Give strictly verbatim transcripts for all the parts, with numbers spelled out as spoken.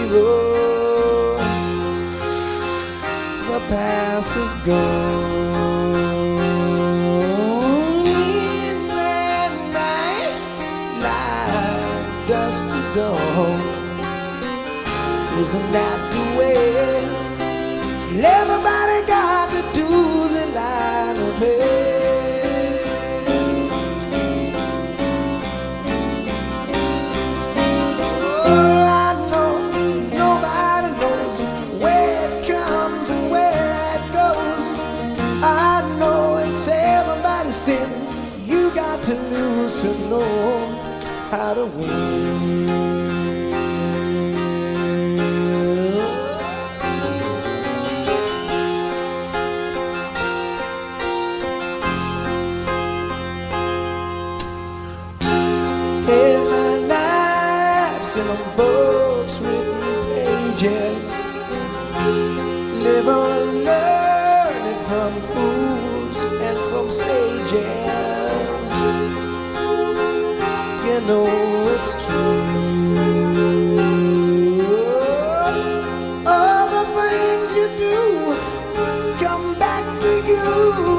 road. The past is gone. In that night, like dust to dawn. Isn't that the way? Everybody got the dues in line to pay. Oh, I know nobody knows where it comes and where it goes. I know it's everybody's sin. You got to lose to know how to win. In my life's in a book's written pages. Live on learning from fools and from sages. You know it's true. All the things you do come back to you.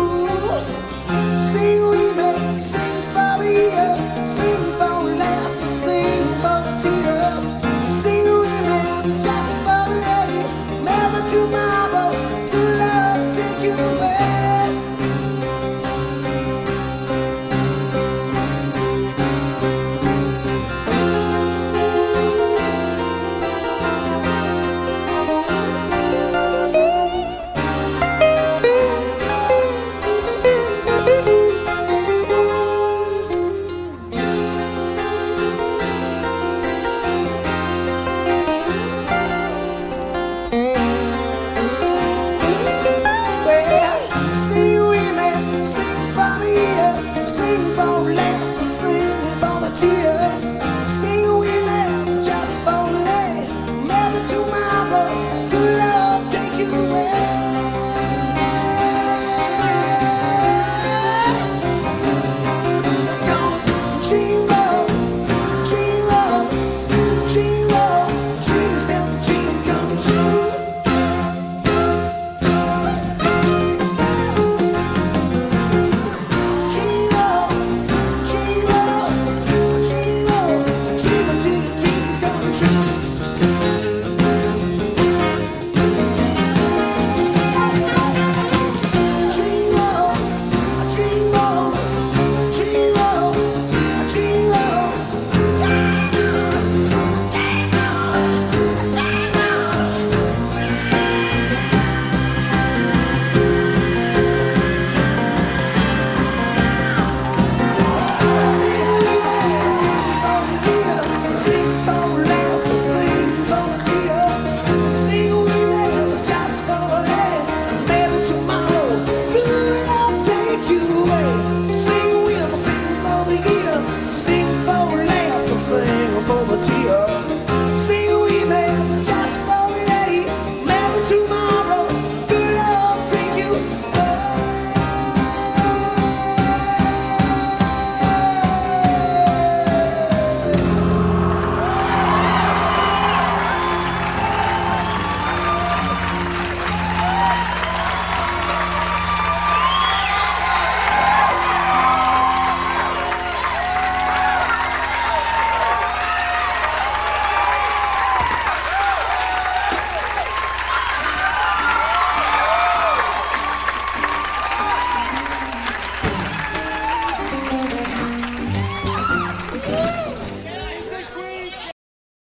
Sing we may, sing for the year, sing for laughter, sing for the tear. Sing we may, it's just for the day, never tomorrow. Do love take you away? Sing for laughter, sing for the tear.